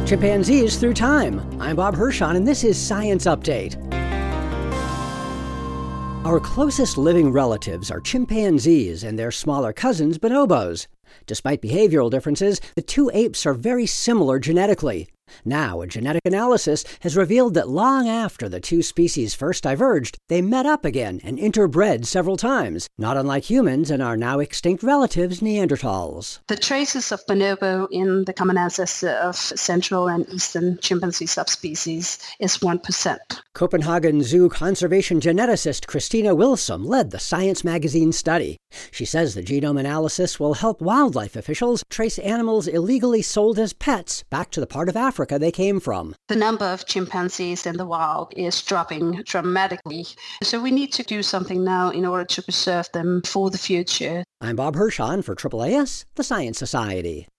Chimpanzees Through Time. I'm Bob Hirschon, and this is Science Update. Our closest living relatives are chimpanzees and their smaller cousins, bonobos. Despite behavioral differences, the two apes are very similar genetically. Now, a genetic analysis has revealed that long after the two species first diverged, they met up again and interbred several times, not unlike humans and our now extinct relatives, Neanderthals. The traces of bonobo in the common ancestor of Central and Eastern chimpanzee subspecies is 1%. Copenhagen Zoo conservation geneticist Christina Wilsom led the Science magazine study. She says the genome analysis will help wildlife officials trace animals illegally sold as pets back to the part of Africa they came from. The number of chimpanzees in the wild is dropping dramatically, so we need to do something now in order to preserve them for the future. I'm Bob Hirschon for AAAS, the Science Society.